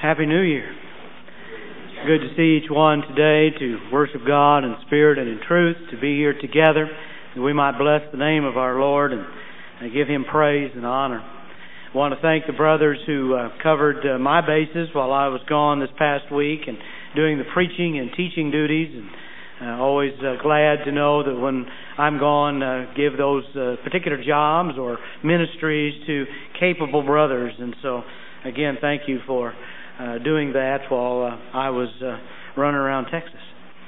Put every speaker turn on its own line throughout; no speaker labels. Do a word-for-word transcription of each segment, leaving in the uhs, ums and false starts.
Happy New Year. Good to see each one today, to worship God in spirit and in truth, to be here together, that we might bless the name of our Lord and, and give Him praise and honor. I want to thank the brothers who uh, covered uh, my bases while I was gone this past week and doing the preaching and teaching duties. And uh, always uh, glad to know that when I'm gone, uh, give those uh, particular jobs or ministries to capable brothers. And so, again, thank you for Uh, doing that while uh, I was uh, running around Texas.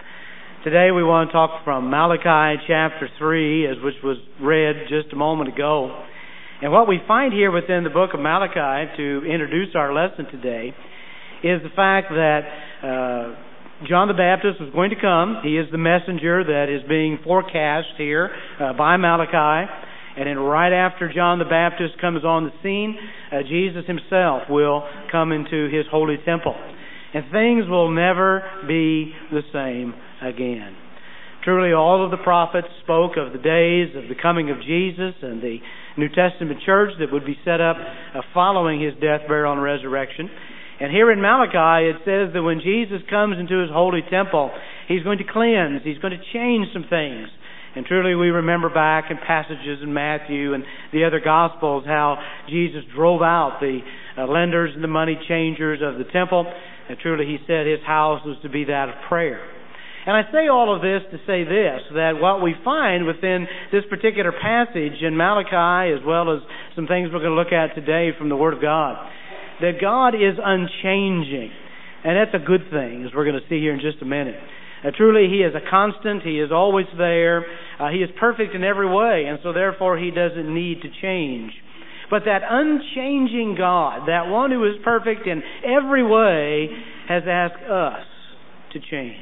Today we want to talk from Malachi chapter three, as which was read just a moment ago. And what we find here within the book of Malachi, to introduce our lesson today, is the fact that uh, John the Baptist was going to come. He is the messenger that is being forecast here uh, by Malachi. And then right after John the Baptist comes on the scene, uh, Jesus himself will come into his holy temple. And things will never be the same again. Truly, all of the prophets spoke of the days of the coming of Jesus and the New Testament church that would be set up uh, following his death, burial, and resurrection. And here in Malachi, it says that when Jesus comes into his holy temple, he's going to cleanse, he's going to change some things. And truly we remember back in passages in Matthew and the other Gospels how Jesus drove out the uh, lenders and the money changers of the temple. And truly he said his house was to be that of prayer. And I say all of this to say this, that what we find within this particular passage in Malachi, as well as some things we're going to look at today from the Word of God, that God is unchanging. And that's a good thing, as we're going to see here in just a minute. Uh, truly, He is a constant. He is always there. Uh, he is perfect in every way, and so therefore He doesn't need to change. But that unchanging God, that one who is perfect in every way, has asked us to change.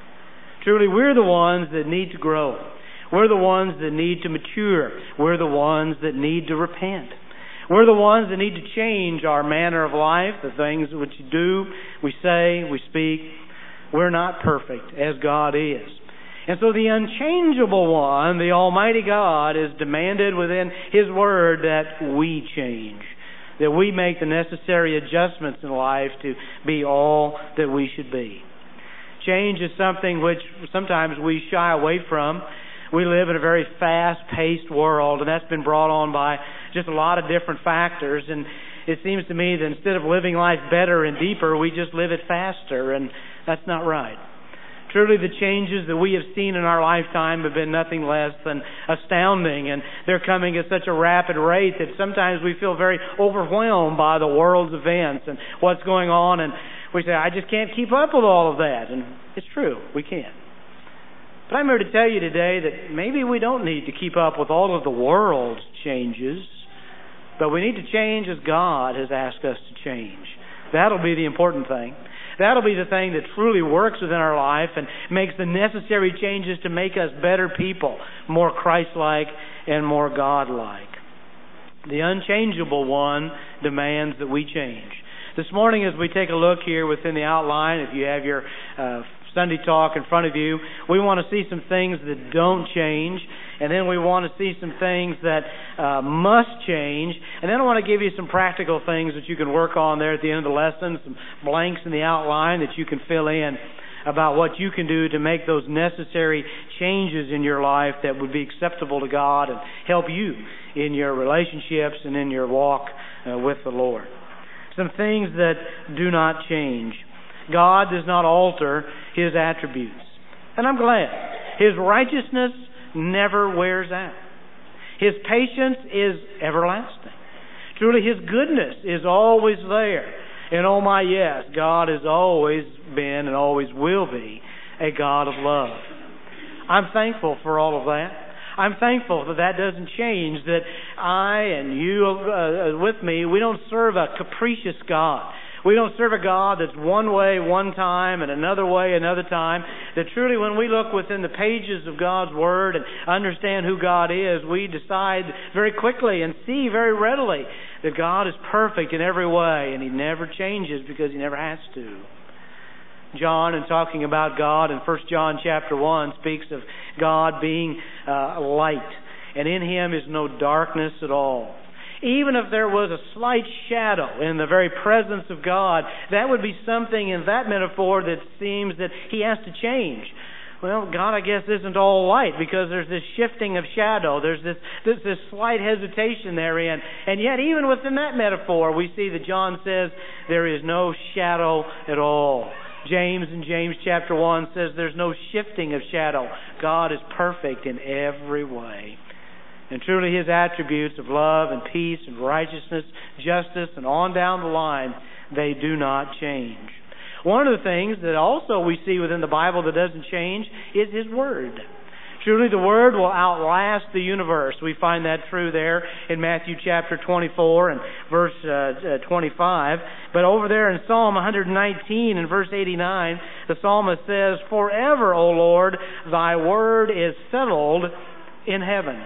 Truly, we're the ones that need to grow. We're the ones that need to mature. We're the ones that need to repent. We're the ones that need to change our manner of life, the things which we do, we say, we speak. We're not perfect as God is. And so the unchangeable one, the Almighty God, is demanded within His Word that we change, that we make the necessary adjustments in life to be all that we should be. Change is something which sometimes we shy away from. We live in a very fast-paced world, and that's been brought on by just a lot of different factors. And it seems to me that instead of living life better and deeper, we just live it faster, and that's not right. Truly, the changes that we have seen in our lifetime have been nothing less than astounding, and they're coming at such a rapid rate that sometimes we feel very overwhelmed by the world's events and what's going on, and we say, I just can't keep up with all of that. And it's true, we can't. But I'm here to tell you today that maybe we don't need to keep up with all of the world's changes, but we need to change as God has asked us to change. That'll be the important thing. That'll be the thing that truly works within our life and makes the necessary changes to make us better people, more Christ-like and more God-like. The unchangeable one demands that we change. This morning, as we take a look here within the outline, if you have your uh, Sunday talk in front of you, we want to see some things that don't change, and then we want to see some things that uh, must change, and then I want to give you some practical things that you can work on there at the end of the lesson, some blanks in the outline that you can fill in about what you can do to make those necessary changes in your life that would be acceptable to God and help you in your relationships and in your walk uh, with the Lord. Some things that do not change. God does not alter His attributes. And I'm glad. His righteousness never wears out. His patience is everlasting. Truly, His goodness is always there. And oh my yes, God has always been and always will be a God of love. I'm thankful for all of that. I'm thankful that that doesn't change, that I and you uh, with me, we don't serve a capricious God. We don't serve a God that's one way one time and another way another time. That truly when we look within the pages of God's Word and understand who God is, we decide very quickly and see very readily that God is perfect in every way and He never changes because He never has to. John, in talking about God in First John chapter one, speaks of God being uh, light, and in Him is no darkness at all. Even if there was a slight shadow in the very presence of God, that would be something in that metaphor that seems that He has to change. Well, God, I guess, isn't all light because there's this shifting of shadow. There's this, this, this slight hesitation therein. And yet, even within that metaphor, we see that John says there is no shadow at all. James in James chapter one says there's no shifting of shadow. God is perfect in every way. And truly His attributes of love and peace and righteousness, justice, and on down the line, they do not change. One of the things that also we see within the Bible that doesn't change is His Word. Truly the Word will outlast the universe. We find that true there in Matthew chapter twenty-four and verse uh, twenty-five. But over there in Psalm one nineteen and verse eighty-nine, the psalmist says, "Forever, O Lord, Thy Word is settled in heaven."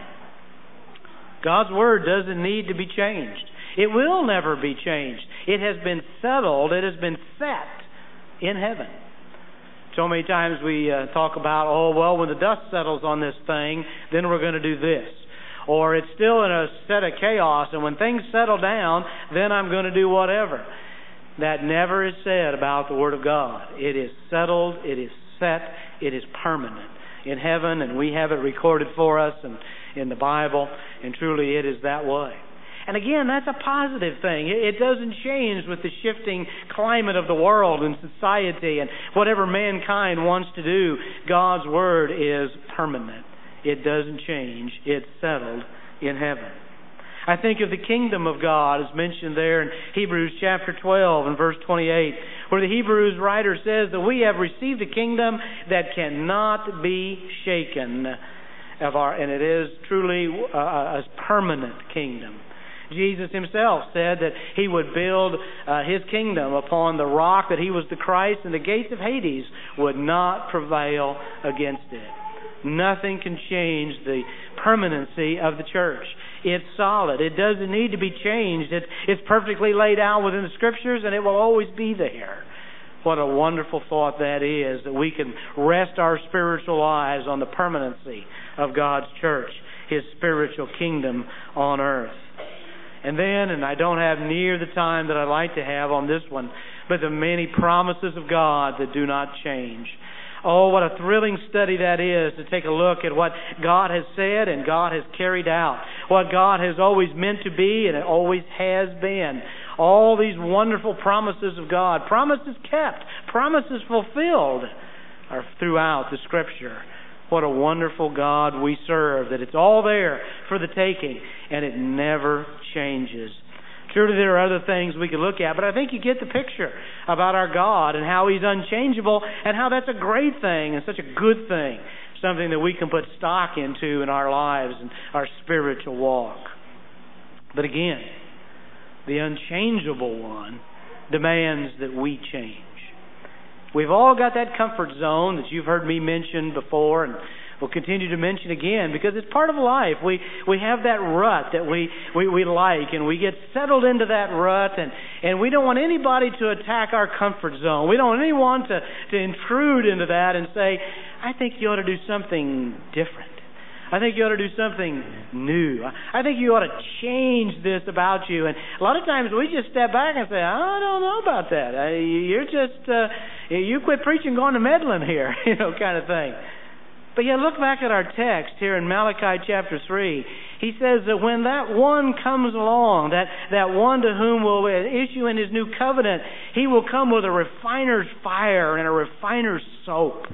God's Word doesn't need to be changed. It will never be changed. It has been settled. It has been set in heaven. So many times we uh, talk about, oh, well, when the dust settles on this thing, then we're going to do this. Or it's still in a set of chaos, and when things settle down, then I'm going to do whatever. That never is said about the Word of God. It is settled, it is set, it is permanent in heaven, and we have it recorded for us and in the Bible, and truly it is that way. And again, that's a positive thing. It doesn't change with the shifting climate of the world and society and whatever mankind wants to do. God's Word is permanent. It doesn't change. It's settled in heaven. I think of the kingdom of God as mentioned there in Hebrews chapter twelve and verse twenty-eight, where the Hebrews writer says that we have received a kingdom that cannot be shaken. Of our, and it is truly a, a permanent kingdom. Jesus Himself said that He would build uh, His kingdom upon the rock, that He was the Christ, and the gates of Hades would not prevail against it. Nothing can change the permanency of the church. It's solid. It doesn't need to be changed. It, it's perfectly laid out within the Scriptures, and it will always be there. What a wonderful thought that is, that we can rest our spiritual lives on the permanency of God's church, His spiritual kingdom on earth. And then, and I don't have near the time that I'd like to have on this one, but the many promises of God that do not change. Oh, what a thrilling study that is to take a look at what God has said and God has carried out. What God has always meant to be and it always has been. All these wonderful promises of God, promises kept, promises fulfilled, are throughout the Scripture. What a wonderful God we serve, that it's all there for the taking, and it never changes. Surely there are other things we could look at, but I think you get the picture about our God and how He's unchangeable and how that's a great thing and such a good thing, something that we can put stock into in our lives and our spiritual walk. But again, the unchangeable one demands that we change. We've all got that comfort zone that you've heard me mention before and will continue to mention again because it's part of life. We we have that rut that we, we, we like, and we get settled into that rut, and, and we don't want anybody to attack our comfort zone. We don't want anyone to, to intrude into that and say, I think you ought to do something different. I think you ought to do something new. I think you ought to change this about you. And a lot of times we just step back and say, I don't know about that. You're just, uh, you quit preaching, going to meddling here, you know, kind of thing. But yet look back at our text here in Malachi chapter three. He says that when that one comes along, that, that one to whom will issue in His new covenant, He will come with a refiner's fire and a refiner's soap.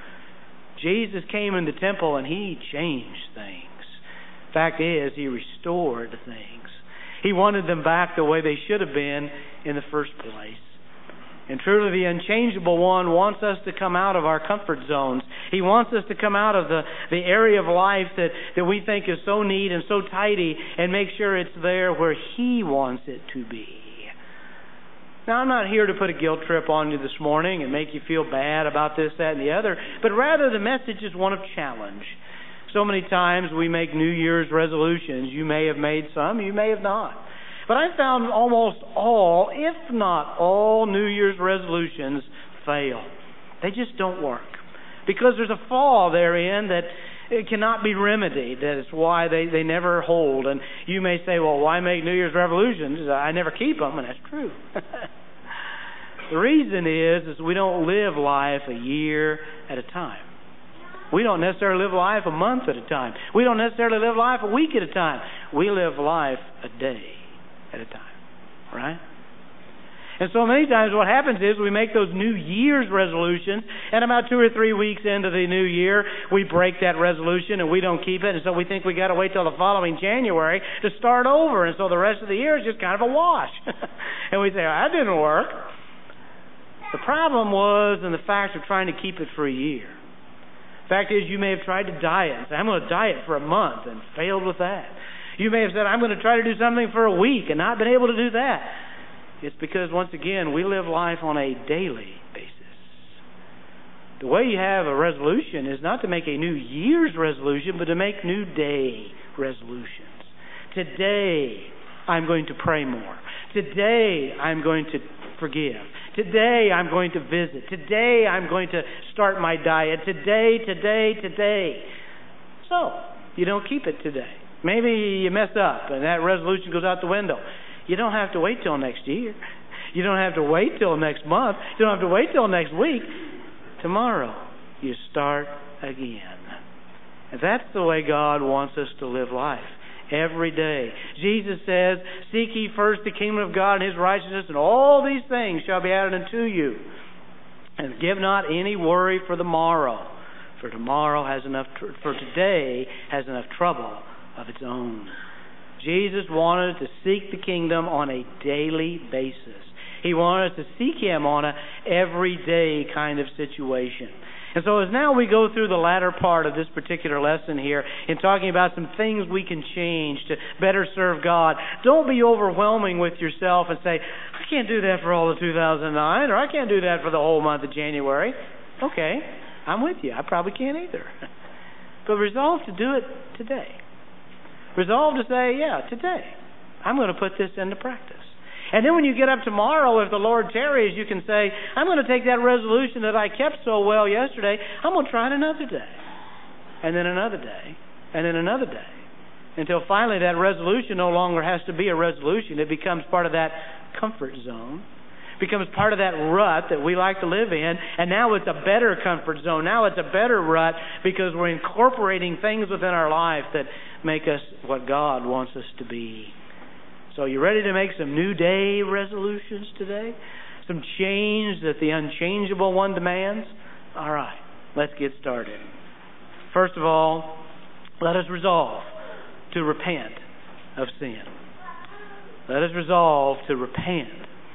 Jesus came in the temple and He changed things. Fact is, He restored things. He wanted them back the way they should have been in the first place. And truly the unchangeable one wants us to come out of our comfort zones. He wants us to come out of the, the area of life that, that we think is so neat and so tidy and make sure it's there where He wants it to be. Now, I'm not here to put a guilt trip on you this morning and make you feel bad about this, that, and the other, but rather the message is one of challenge. So many times we make New Year's resolutions. You may have made some, you may have not. But I found almost all, if not all, New Year's resolutions fail. They just don't work. Because there's a flaw therein that It cannot be remedied. That's why they, they never hold. And you may say, well, why make New Year's resolutions? I never keep them, and that's true. The reason is, is we don't live life a year at a time. We don't necessarily live life a month at a time. We don't necessarily live life a week at a time. We live life a day at a time, right? And so many times what happens is we make those New Year's resolutions, and about two or three weeks into the new year, we break that resolution and we don't keep it, and so we think we got to wait till the following January to start over, and so the rest of the year is just kind of a wash. And we say, oh, that didn't work. The problem was in the fact of trying to keep it for a year. The fact is, you may have tried to diet and say, I'm going to diet for a month, and failed with that. You may have said, I'm going to try to do something for a week and not been able to do that. It's because, once again, we live life on a daily basis. The way you have a resolution is not to make a New Year's resolution, but to make new day resolutions. Today, I'm going to pray more. Today, I'm going to forgive. Today, I'm going to visit. Today, I'm going to start my diet. Today, today, today. So, you don't keep it today. Maybe you mess up and that resolution goes out the window. You don't have to wait till next year. You don't have to wait till next month. You don't have to wait till next week. Tomorrow, you start again. And that's the way God wants us to live life. Every day. Jesus says, seek ye first the kingdom of God and His righteousness, and all these things shall be added unto you. And give not any worry for the morrow, for tomorrow has enough, tr- for today has enough trouble of its own. Jesus wanted to seek the kingdom on a daily basis. He wanted to seek Him on a everyday kind of situation. And so as now we go through the latter part of this particular lesson here in talking about some things we can change to better serve God, don't be overwhelming with yourself and say, I can't do that for all of two thousand nine, or I can't do that for the whole month of January. Okay, I'm with you. I probably can't either. But resolve to do it today. Resolve to say, yeah, today, I'm going to put this into practice. And then when you get up tomorrow, if the Lord tarries, you can say, I'm going to take that resolution that I kept so well yesterday, I'm going to try it another day. And then another day. And then another day. Until finally that resolution no longer has to be a resolution. It becomes part of that comfort zone. It becomes part of that rut that we like to live in. And now it's a better comfort zone. Now it's a better rut because we're incorporating things within our life that make us what God wants us to be. So you ready to make some new day resolutions today? Some change that the unchangeable one demands? All right, let's get started. First of all, let us resolve to repent of sin. Let us resolve to repent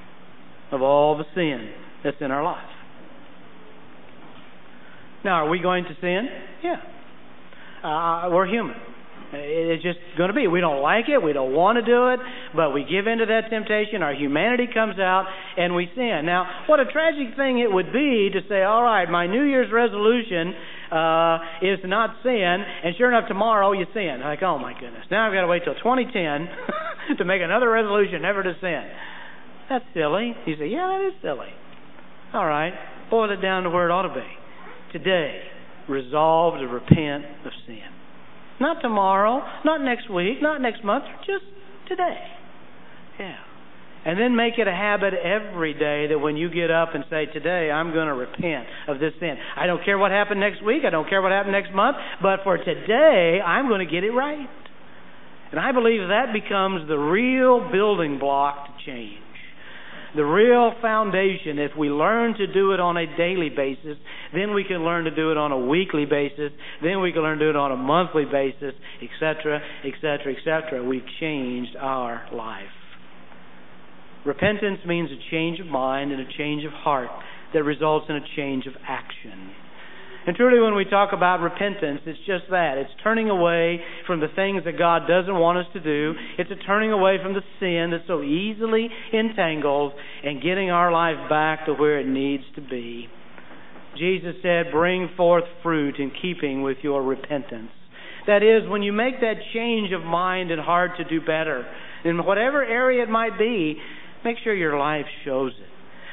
of all the sin that's in our life. Now, are we going to sin? Yeah. Uh, we're human. It's just going to be. We don't like it. We don't want to do it. But we give in to that temptation. Our humanity comes out and we sin. Now, what a tragic thing it would be to say, all right, my New Year's resolution uh, is to not sin. And sure enough, tomorrow you sin. Like, oh my goodness. Now I've got to wait till twenty ten to make another resolution never to sin. That's silly. You say, yeah, that is silly. All right. Boil it down to where it ought to be. Today, resolve to repent of sin. Not tomorrow, not next week, not next month, just today. Yeah. And then make it a habit every day that when you get up and say, today I'm going to repent of this sin. I don't care what happened next week. I don't care what happened next month. But for today, I'm going to get it right. And I believe that becomes the real building block to change. The real foundation. If we learn to do it on a daily basis, then we can learn to do it on a weekly basis, then we can learn to do it on a monthly basis, et cetera, et cetera, et cetera. We've changed our life. Repentance means a change of mind and a change of heart that results in a change of action. And truly, when we talk about repentance, it's just that. It's turning away from the things that God doesn't want us to do. It's a turning away from the sin that so easily entangles and getting our life back to where it needs to be. Jesus said, bring forth fruit in keeping with your repentance. That is, when you make that change of mind and heart to do better, in whatever area it might be, make sure your life shows it.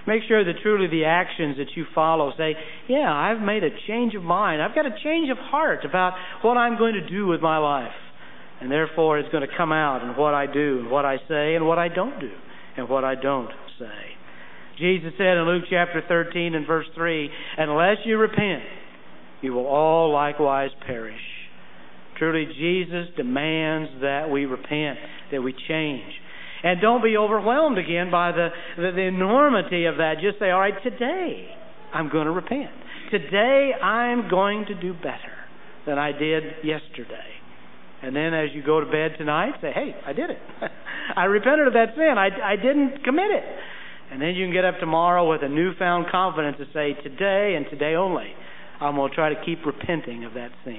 Make sure that truly the actions that you follow say, yeah, I've made a change of mind. I've got a change of heart about what I'm going to do with my life. And therefore it's going to come out in what I do and what I say and what I don't do and what I don't say. Jesus said in Luke chapter thirteen and verse three, unless you repent, you will all likewise perish. Truly, Jesus demands that we repent, that we change. And don't be overwhelmed again by the, the, the enormity of that. Just say, all right, today I'm going to repent. Today I'm going to do better than I did yesterday. And then as you go to bed tonight, say, hey, I did it. I repented of that sin. I, I didn't commit it. And then you can get up tomorrow with a newfound confidence to say, today and today only, I'm going to try to keep repenting of that sin.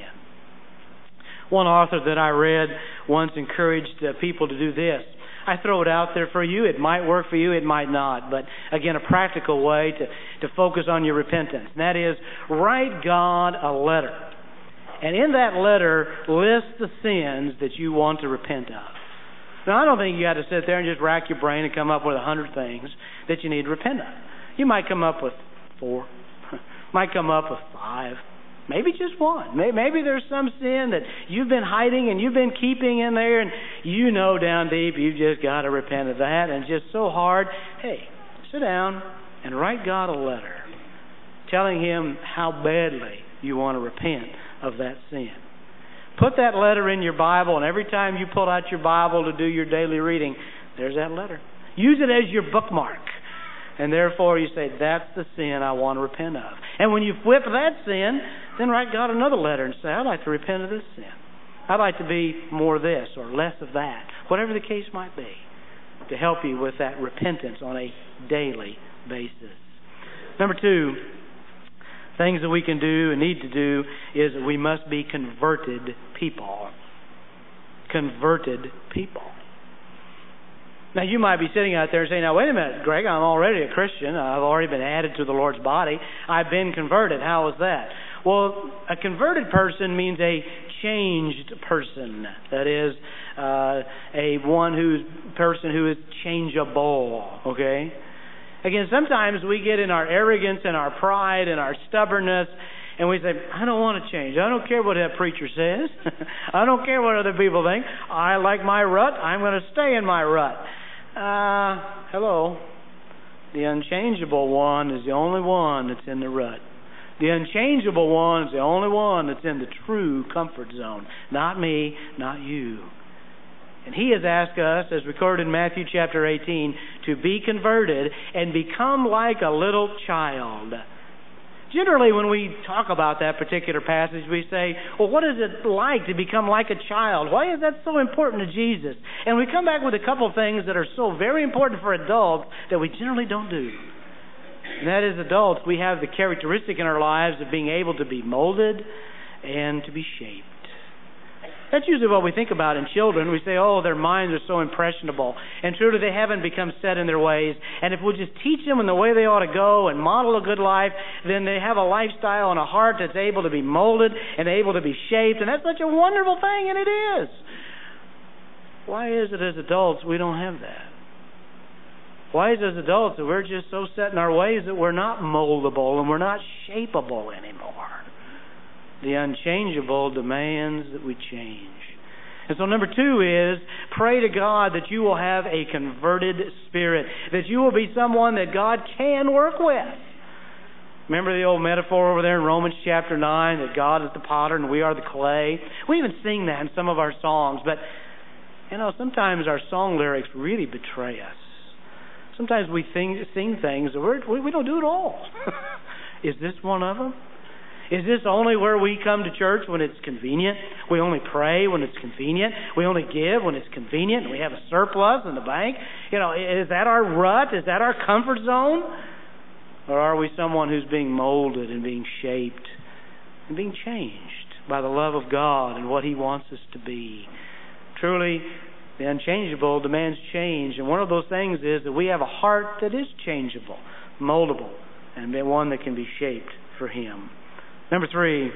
One author that I read once encouraged uh, people to do this. I throw it out there for you. It might work for you. It might not. But again, a practical way to, to focus on your repentance. And that is, write God a letter. And in that letter, list the sins that you want to repent of. Now, I don't think you got to sit there and just rack your brain and come up with a hundred things that you need to repent of. You might come up with four. Might come up with five. Maybe just one. Maybe there's some sin that you've been hiding and you've been keeping in there, and you know down deep you've just got to repent of that, and it's just so hard. Hey, sit down and write God a letter telling Him how badly you want to repent of that sin. Put that letter in your Bible, and every time you pull out your Bible to do your daily reading, there's that letter. Use it as your bookmark. And therefore you say, that's the sin I want to repent of. And when you flip that sin, then write God another letter and say, I'd like to repent of this sin. I'd like to be more of this or less of that. Whatever the case might be, to help you with that repentance on a daily basis. Number two, things that we can do and need to do is that we must be converted people. Converted people. Now, you might be sitting out there saying, now, wait a minute, Greg, I'm already a Christian. I've already been added to the Lord's body. I've been converted. How is that? Well, a converted person means a changed person. That is, uh, a one who's person who is changeable, okay? Again, sometimes we get in our arrogance and our pride and our stubbornness, and we say, I don't want to change. I don't care what that preacher says. I don't care what other people think. I like my rut. I'm going to stay in my rut. Uh, hello. The unchangeable one is the only one that's in the rut. The unchangeable one is the only one that's in the true comfort zone. Not me, not you. And He has asked us, as recorded in Matthew chapter eighteen, to be converted and become like a little child. Generally, when we talk about that particular passage, we say, well, what is it like to become like a child? Why is that so important to Jesus? And we come back with a couple things that are so very important for adults that we generally don't do. And that is, adults, we have the characteristic in our lives of being able to be molded and to be shaped. That's usually what we think about in children. We say, oh, their minds are so impressionable. And truly, they haven't become set in their ways. And if we'll just teach them in the way they ought to go and model a good life, then they have a lifestyle and a heart that's able to be molded and able to be shaped. And that's such a wonderful thing, and it is. Why is it as adults we don't have that? Why is it as adults that we're just so set in our ways that we're not moldable and we're not shapeable anymore? The unchangeable demands that we change. And so number two is, pray to God that you will have a converted spirit, that you will be someone that God can work with. Remember the old metaphor over there in Romans chapter nine, that God is the potter and we are the clay? We even sing that in some of our songs, but you know, sometimes our song lyrics really betray us. Sometimes we sing, sing things that we're, we, we don't do at all. Is this one of them? Is this only where we come to church when it's convenient? We only pray when it's convenient? We only give when it's convenient? And we have a surplus in the bank? You know, is that our rut? Is that our comfort zone? Or are we someone who's being molded and being shaped and being changed by the love of God and what He wants us to be? Truly, the unchangeable demands change. And one of those things is that we have a heart that is changeable, moldable, and one that can be shaped for Him. Number three,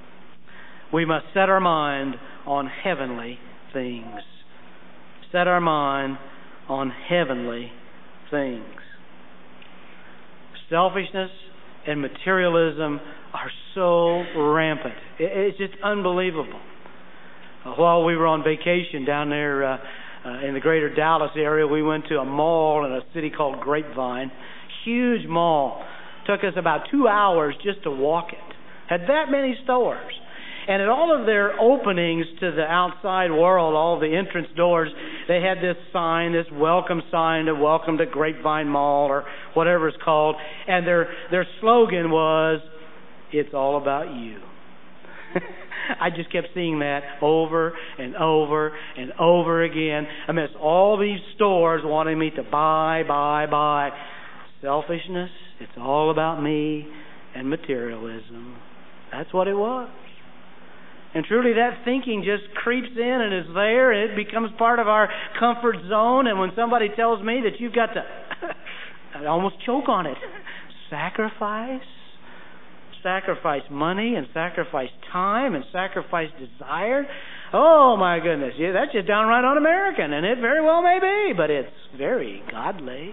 we must set our mind on heavenly things. Set our mind on heavenly things. selfishness and materialism are so rampant. It's just unbelievable. While we were on vacation down there uh, uh, in the greater Dallas area, we went to a mall in a city called Grapevine. Huge mall. Took us about two hours just to walk it. Had that many stores. And at all of their openings to the outside world, all the entrance doors, they had this sign, this welcome sign to welcome to Grapevine Mall or whatever it's called. And their their slogan was, "It's all about you." I just kept seeing that over and over and over again amidst all these stores wanting me to buy, buy, buy. Selfishness, it's all about me, and materialism. That's what it was. And truly that thinking just creeps in and is there, and it becomes part of our comfort zone. And when somebody tells me that you've got to, I almost choke on it, sacrifice, sacrifice money and sacrifice time and sacrifice desire. Oh my goodness, yeah, that's just downright un-American, and it very well may be, but it's very godly.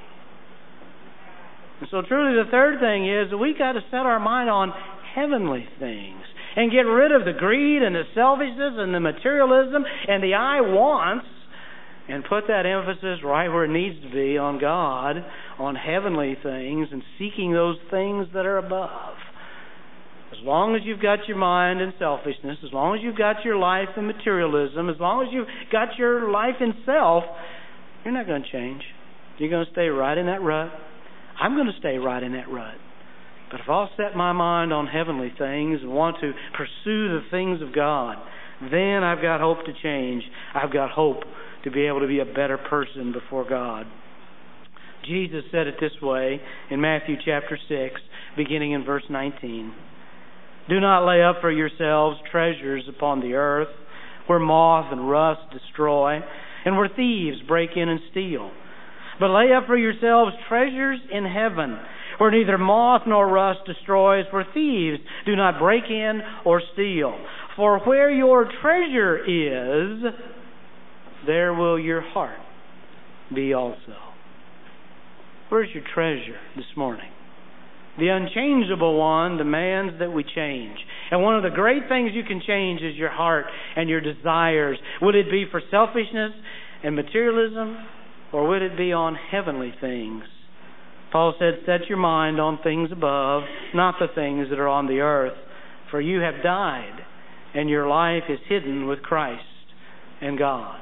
And so truly the third thing is that we got to set our mind on heavenly things and get rid of the greed and the selfishness and the materialism and the I wants, and put that emphasis right where it needs to be on God, on heavenly things, and seeking those things that are above. As long as you've got your mind in selfishness, as long as you've got your life in materialism, as long as you've got your life in self, you're not going to change. You're going to stay right in that rut. I'm going to stay right in that rut. But if I'll set my mind on heavenly things and want to pursue the things of God, then I've got hope to change. I've got hope to be able to be a better person before God. Jesus said it this way in Matthew chapter six, beginning in verse nineteen. "Do not lay up for yourselves treasures upon the earth, where moth and rust destroy, and where thieves break in and steal. But lay up for yourselves treasures in heaven, where neither moth nor rust destroys, where thieves do not break in or steal. For where your treasure is, there will your heart be also." Where's your treasure this morning? The unchangeable one demands that we change. And one of the great things you can change is your heart and your desires. Would it be for selfishness and materialism, or would it be on heavenly things? Paul said, "Set your mind on things above, not the things that are on the earth. For you have died, and your life is hidden with Christ in God."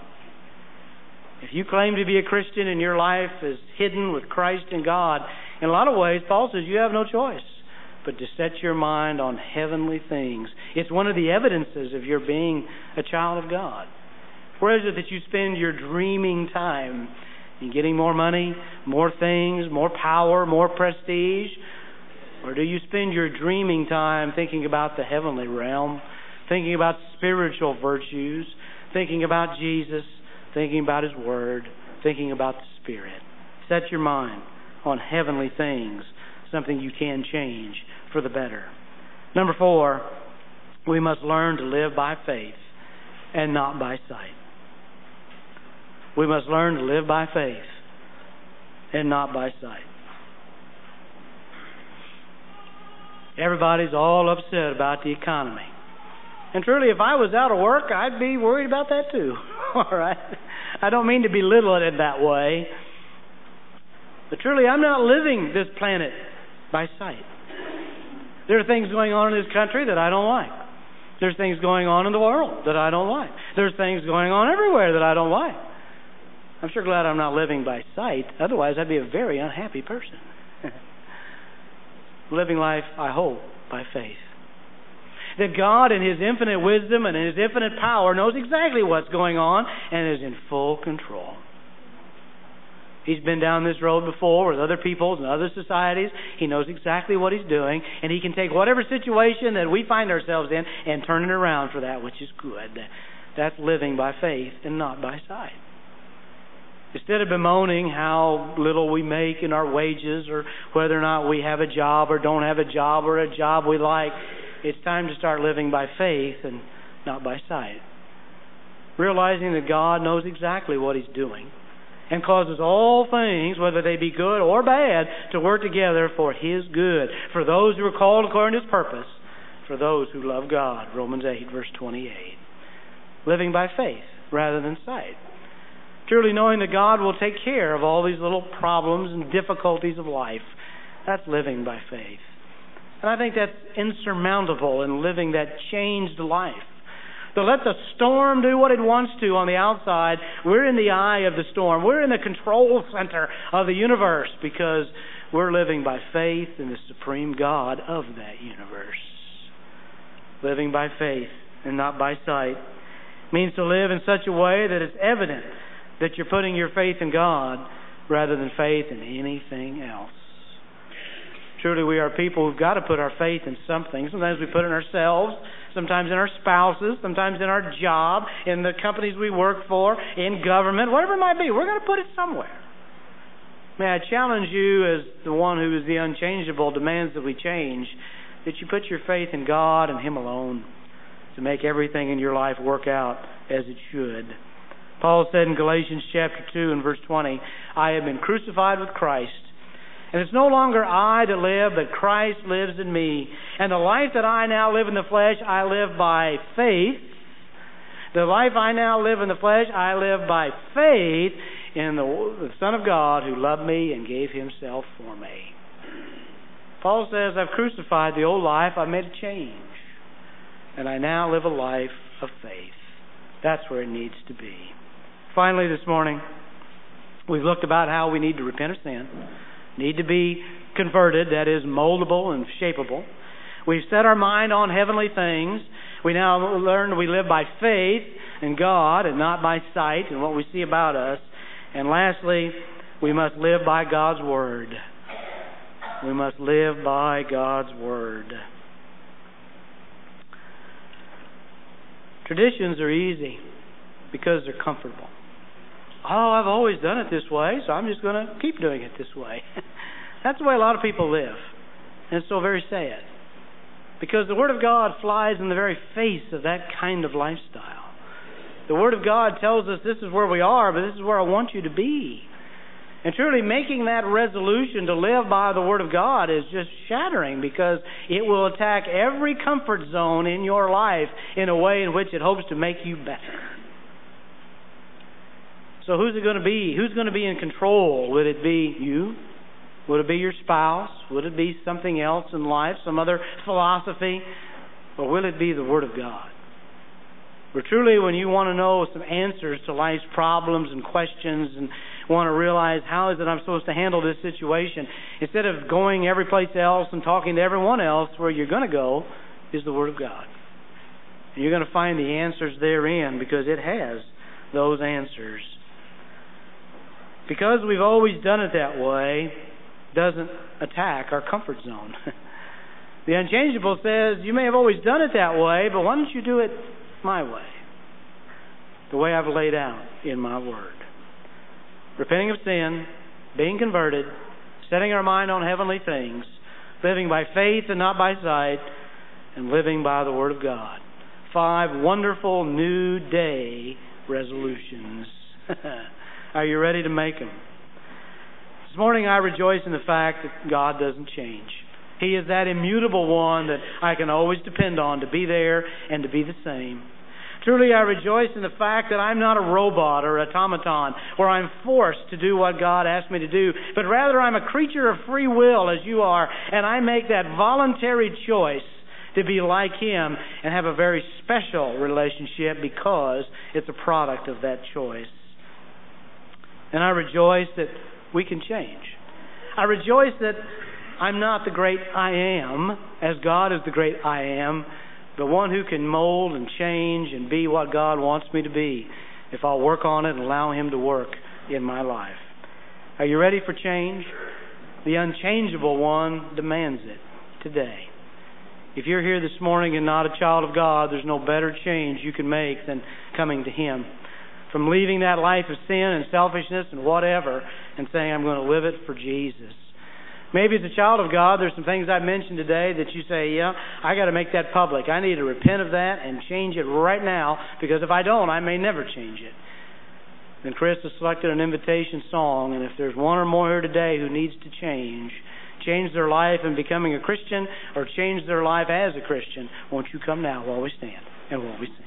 If you claim to be a Christian and your life is hidden with Christ in God, in a lot of ways, Paul says you have no choice but to set your mind on heavenly things. It's one of the evidences of your being a child of God. Where is it that you spend your dreaming time? In getting more money, more things, more power, more prestige? Or do you spend your dreaming time thinking about the heavenly realm, thinking about spiritual virtues, thinking about Jesus, thinking about His Word, thinking about the Spirit? Set your mind on heavenly things, something you can change for the better. Number four, we must learn to live by faith and not by sight. We must learn to live by faith and not by sight. Everybody's all upset about the economy. And truly, if I was out of work, I'd be worried about that too. All right? I don't mean to belittle it in that way. But truly, I'm not living this planet by sight. There are things going on in this country that I don't like. There's things going on in the world that I don't like. There's things going on everywhere that I don't like. I'm sure glad I'm not living by sight. Otherwise, I'd be a very unhappy person. Living life, I hope, by faith. That God in His infinite wisdom and in His infinite power knows exactly what's going on and is in full control. He's been down this road before with other peoples and other societies. He knows exactly what He's doing, and He can take whatever situation that we find ourselves in and turn it around for that which is good. That's living by faith and not by sight. Instead of bemoaning how little we make in our wages, or whether or not we have a job or don't have a job, or a job we like, it's time to start living by faith and not by sight. Realizing that God knows exactly what He's doing. and causes all things, whether they be good or bad, to work together for His good, for those who are called according to His purpose, for those who love God. Romans eight, verse twenty-eight. Living by faith rather than sight. Truly knowing that God will take care of all these little problems and difficulties of life. That's living by faith. And I think that's insurmountable in living that changed life. So let the storm do what it wants to on the outside. We're in the eye of the storm. We're in the control center of the universe because we're living by faith in the supreme God of that universe. Living by faith and not by sight means to live in such a way that it's evident that you're putting your faith in God rather than faith in anything else. Truly, we are people who've got to put our faith in something. Sometimes we put it in ourselves, sometimes in our spouses, sometimes in our job, in the companies we work for, in government, whatever it might be. We're going to put it somewhere. May I challenge you, as the one who is the unchangeable, demands that we change, that you put your faith in God and Him alone to make everything in your life work out as it should. Paul said in Galatians chapter two and verse twenty, I have been crucified with Christ, and it's no longer I that live, but Christ lives in me. And the life that I now live in the flesh, I live by faith. The life I now live in the flesh, I live by faith in the, the Son of God who loved me and gave Himself for me. Paul says, I've crucified the old life, I've made a change. And I now live a life of faith. That's where it needs to be. Finally, this morning, we've looked about how we need to repent of sin, need to be converted, that is, moldable and shapeable. We've set our mind on heavenly things. We now learn we live by faith in God and not by sight and what we see about us. And lastly, we must live by God's Word. We must live by God's Word. Traditions are easy because they're comfortable. Oh, I've always done it this way, so I'm just going to keep doing it this way. That's the way a lot of people live. And it's so very sad. Because the Word of God flies in the very face of that kind of lifestyle. The Word of God tells us this is where we are, but this is where I want you to be. And truly making that resolution to live by the Word of God is just shattering, because it will attack every comfort zone in your life in a way in which it hopes to make you better. So who's it going to be? Who's going to be in control? Would it be you? Would it be your spouse? Would it be something else in life, some other philosophy? Or will it be the Word of God? But truly, when you want to know some answers to life's problems and questions and want to realize how is it I'm supposed to handle this situation, instead of going every place else and talking to everyone else, where you're going to go is the Word of God. And you're going to find the answers therein, because it has those answers. Because we've always done it that way, doesn't attack our comfort zone. The unchangeable says, you may have always done it that way, but why don't you do it my way? The way I've laid out in my Word. Repenting of sin, being converted, setting our mind on heavenly things, living by faith and not by sight, and living by the Word of God. Five wonderful new day resolutions. Are you ready to make them? This morning I rejoice in the fact that God doesn't change. He is that immutable one that I can always depend on to be there and to be the same. Truly I rejoice in the fact that I'm not a robot or automaton where I'm forced to do what God asked me to do, but rather I'm a creature of free will as you are, and I make that voluntary choice to be like Him and have a very special relationship because it's a product of that choice. And I rejoice that we can change. I rejoice that I'm not the great I am, as God is the great I am, but one who can mold and change and be what God wants me to be if I'll work on it and allow Him to work in my life. Are you ready for change? The unchangeable one demands it today. If you're here this morning and not a child of God, there's no better change you can make than coming to Him. From leaving that life of sin and selfishness and whatever and saying, I'm going to live it for Jesus. Maybe as a child of God, there's some things I mentioned today that you say, yeah, I got to make that public. I need to repent of that and change it right now, because if I don't, I may never change it. then Chris has selected an invitation song, and if there's one or more here today who needs to change, change their life in becoming a Christian or change their life as a Christian, won't you come now while we stand and while we sing.